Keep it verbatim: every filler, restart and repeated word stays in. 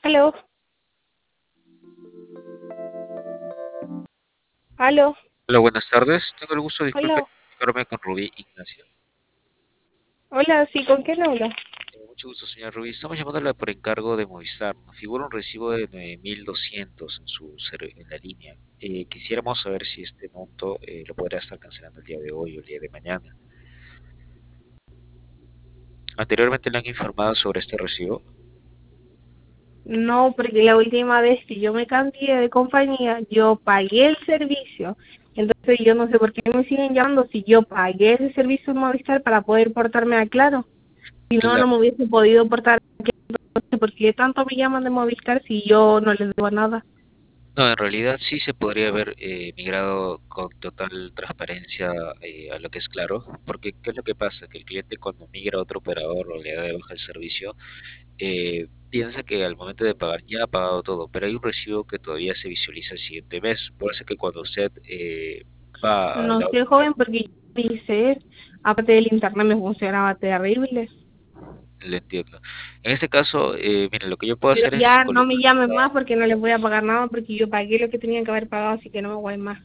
Aló, aló, Hola, buenas tardes. Tengo el gusto, disculpe, hola, de comunicarme con Rubí Ignacio. hola, sí, ¿con quién habla? Eh, mucho gusto, señor Rubí. Estamos llamándola por encargo de Movistar. Nos figura un recibo de nueve mil doscientos en su ser- en la línea. Eh, quisiéramos saber si este monto eh, lo podrá estar cancelando el día de hoy o el día de mañana. Anteriormente le han informado sobre este recibo. No, porque la última vez que yo me cambié de compañía, yo pagué el servicio. Entonces yo no sé por qué me siguen llamando si yo pagué ese servicio en Movistar para poder portarme a Claro. Si no, no Cla- me hubiese podido portar a Claro. Entonces, ¿por qué tanto me llaman de Movistar si yo no les debo nada? No, en realidad sí se podría haber eh, migrado con total transparencia eh, a lo que es Claro, porque ¿qué es lo que pasa? Que el cliente cuando migra a otro operador o le da de baja el servicio, eh, piensa que al momento de pagar ya ha pagado todo, pero hay un recibo que todavía se visualiza el siguiente mes. Por eso que cuando usted eh, va a No la... sé, joven, porque yo hice, aparte del internet me funcionaba terrible. Le entiendo. En este caso, eh, mire, lo que yo puedo Pero hacer es ya no me colocar... llamen más porque no les voy a pagar nada porque yo pagué lo que tenía que haber pagado, así que no me voy más.